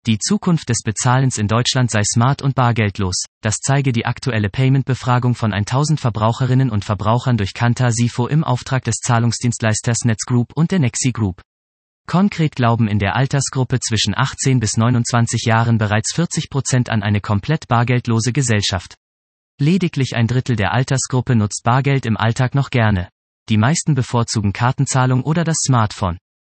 Die Zukunft des Bezahlens in Deutschland sei smart und bargeldlos, das zeige die aktuelle Payment-Befragung von 1000 Verbraucherinnen und Verbrauchern durch Kantar SIFO im Auftrag des Zahlungsdienstleisters Nets Group und der Nexi Group. Konkret glauben in der Altersgruppe zwischen 18 bis 29 Jahren bereits 40% an eine komplett bargeldlose Gesellschaft. Lediglich ein Drittel der Altersgruppe nutzt Bargeld im Alltag noch gerne. Die meisten bevorzugen Kartenzahlung oder das Smartphone.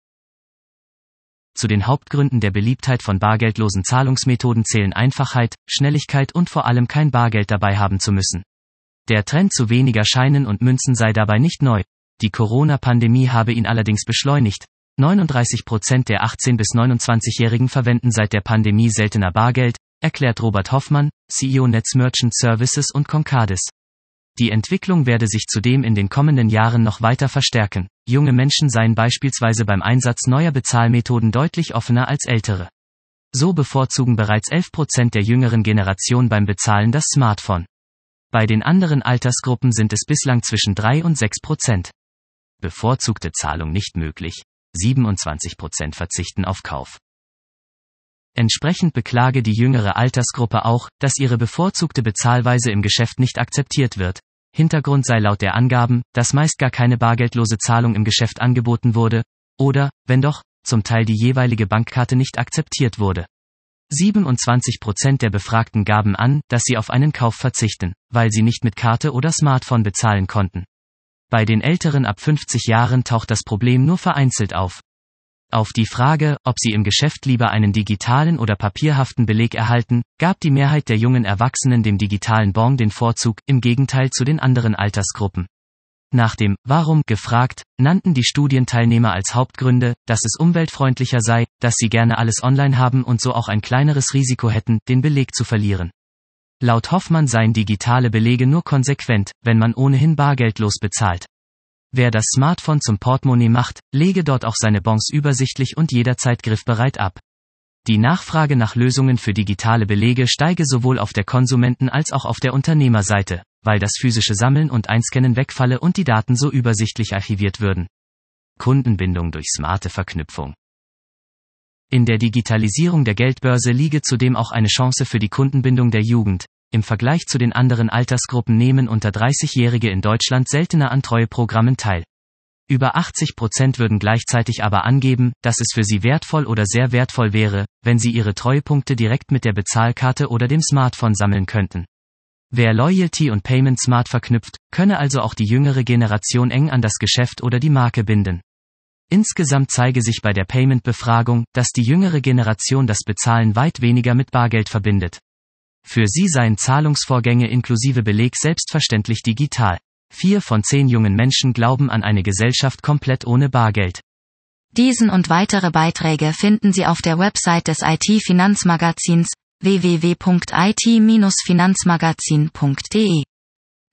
Zu den Hauptgründen der Beliebtheit von bargeldlosen Zahlungsmethoden zählen Einfachheit, Schnelligkeit und vor allem kein Bargeld dabei haben zu müssen. Der Trend zu weniger Scheinen und Münzen sei dabei nicht neu. Die Corona-Pandemie habe ihn allerdings beschleunigt. 39% der 18- bis 29-Jährigen verwenden seit der Pandemie seltener Bargeld, erklärt Robert Hoffmann, CEO Nets Merchant Services und Concardis. Die Entwicklung werde sich zudem in den kommenden Jahren noch weiter verstärken. Junge Menschen seien beispielsweise beim Einsatz neuer Bezahlmethoden deutlich offener als ältere. So bevorzugen bereits 11% der jüngeren Generation beim Bezahlen das Smartphone. Bei den anderen Altersgruppen sind es bislang zwischen 3 und 6%. Bevorzugte Zahlung nicht möglich. 27% verzichten auf Kauf. Entsprechend beklage die jüngere Altersgruppe auch, dass ihre bevorzugte Bezahlweise im Geschäft nicht akzeptiert wird. Hintergrund sei laut der Angaben, dass meist gar keine bargeldlose Zahlung im Geschäft angeboten wurde, oder, wenn doch, zum Teil die jeweilige Bankkarte nicht akzeptiert wurde. 27% der Befragten gaben an, dass sie auf einen Kauf verzichten, weil sie nicht mit Karte oder Smartphone bezahlen konnten. Bei den Älteren ab 50 Jahren taucht das Problem nur vereinzelt auf. Auf die Frage, ob sie im Geschäft lieber einen digitalen oder papierhaften Beleg erhalten, gab die Mehrheit der jungen Erwachsenen dem digitalen Bon den Vorzug, im Gegenteil zu den anderen Altersgruppen. Nach dem Warum gefragt, nannten die Studienteilnehmer als Hauptgründe, dass es umweltfreundlicher sei, dass sie gerne alles online haben und so auch ein kleineres Risiko hätten, den Beleg zu verlieren. Laut Hoffmann seien digitale Belege nur konsequent, wenn man ohnehin bargeldlos bezahlt. Wer das Smartphone zum Portemonnaie macht, lege dort auch seine Bons übersichtlich und jederzeit griffbereit ab. Die Nachfrage nach Lösungen für digitale Belege steige sowohl auf der Konsumenten- als auch auf der Unternehmerseite, weil das physische Sammeln und Einscannen wegfalle und die Daten so übersichtlich archiviert würden. Kundenbindung durch smarte Verknüpfung. In der Digitalisierung der Geldbörse liege zudem auch eine Chance für die Kundenbindung der Jugend. Im Vergleich zu den anderen Altersgruppen nehmen unter 30-Jährige in Deutschland seltener an Treueprogrammen teil. Über 80% würden gleichzeitig aber angeben, dass es für sie wertvoll oder sehr wertvoll wäre, wenn sie ihre Treuepunkte direkt mit der Bezahlkarte oder dem Smartphone sammeln könnten. Wer Loyalty und Payment smart verknüpft, könne also auch die jüngere Generation eng an das Geschäft oder die Marke binden. Insgesamt zeige sich bei der Payment-Befragung, dass die jüngere Generation das Bezahlen weit weniger mit Bargeld verbindet. Für sie seien Zahlungsvorgänge inklusive Beleg selbstverständlich digital. 4 von 10 jungen Menschen glauben an eine Gesellschaft komplett ohne Bargeld. Diesen und weitere Beiträge finden Sie auf der Website des IT-Finanzmagazins www.it-finanzmagazin.de.